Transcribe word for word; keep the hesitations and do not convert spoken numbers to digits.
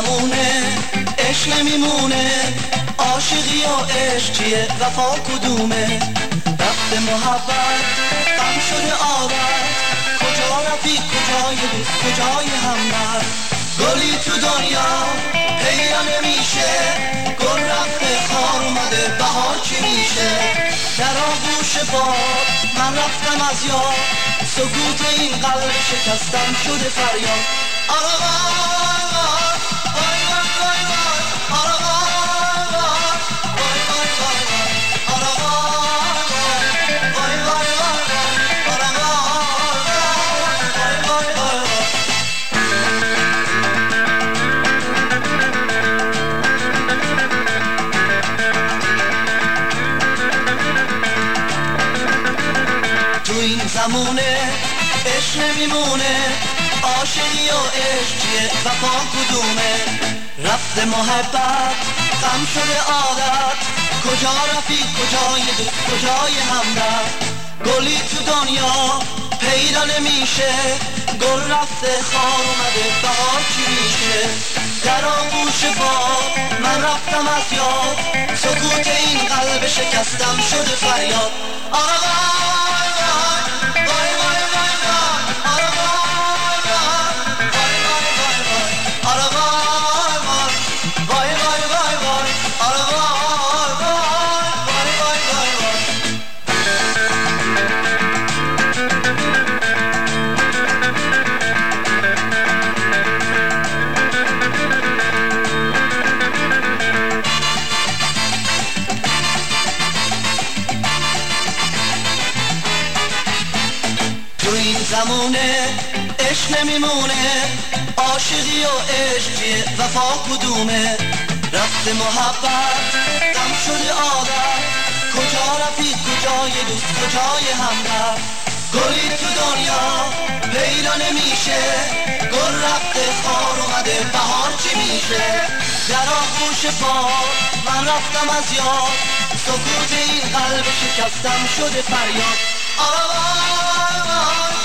زمونه عشق نمیمونه، عاشقی و عشق چیه وفا کدومه؟ رفت محبت غم شده عادت، کجا رفیق کجای دوست کجای همدرد؟ گلی تو دنیا پیدا نمیشه، گل رفته خار اومده بهار چی میشه؟ در آغوش باد من رفتم از یاد، سکوت این قلب شکستم شده فریاد. آره وای وای وای وای وای آره وای وای وای وای وای آره وای وای وای وای آره وای وای وای. تو این زمونه عشق نمیمونه، عاشقی و عشق چیه وفا کدومه؟ رفت محبت غم شده عادت، کجا رفیق کجای دوست کجای همدرد؟ گلی تو دنیا پیدا نمیشه، گل رفته خار اومده بهار چی میشه؟ در آغوش باد من رفتم از یاد، سکوت این قلب شکستم شده فریاد. آره وای وای وای وای وای آره وای وای وای وای وای آره وای وای وای وای وای آره وای وای وای وای وای. تو این زمونه عشق نمیمونه، عاشقی و عشق چیه وفا کدومه؟ رفت محبت غم شده عادت، کجا رفیق کجای دوست کجای همدرد؟ گلی تو دنیا پیدا نمیشه، گل رفته خار اومده بهار چی میشه؟ در آغوش باد من رفتم از یاد، سکوت این قلب شکستم شده فریاد. آره وای وای